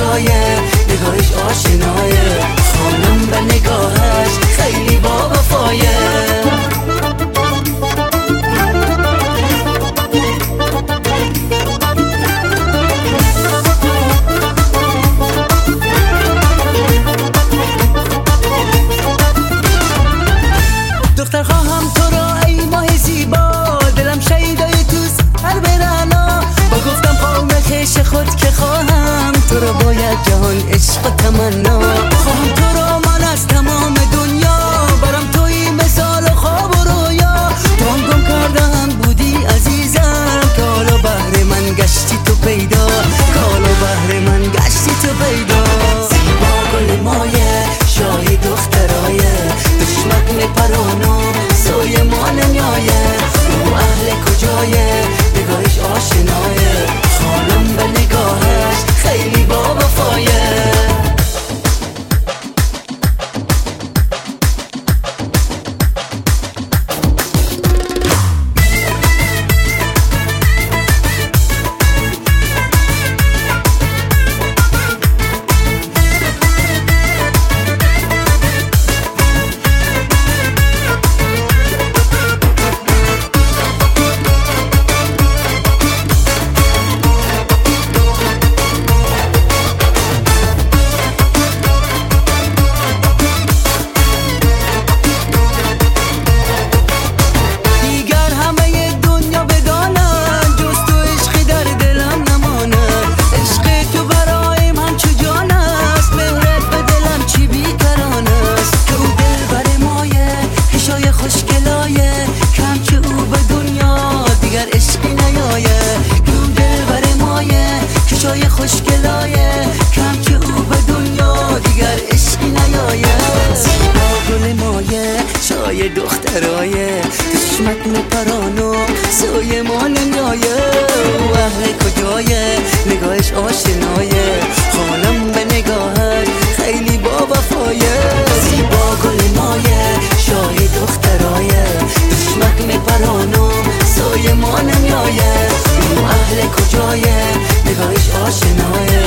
کجایه، نگاهش آشنایه، خانم به نگاهش خیلی با وفایه. دختر خواهم تو را ای ماه زیبا، دلم شیدای توست هر برنا. با گفتم قوم خیش خود که خواهم تو را باید جهان عشق و تمنا. خواهم تو را من از تمام دنیا، برم توی مثال خواب و رویا. تو هم گم کردم بودی عزیزم، که حالا بهر من گشتی تو پیدا، که حالا بهر من گشتی تو پیدا. زیبا گل مایه شای دخترایه، دشمک میپرانو سوی ما نمیایه. او اهل کجایه، نگاهش آشنایه، خانم به نگاهش خیلی با وفایه. خوشگلایه کم که او به دنیا دیگر عشقی نیایه. زیبا گل مایه شای دخترایه، دشمک میپرانو سوی ما نمیایه. او اهل کجایه، نگاهش آشنایه، خانم به نگاهش خیلی با وفایه. زیبا گل مایه شای دخترایه، دشمک میپرانو سوی ما نمیایه. او اهل کجایه، نگاهش آشنایه،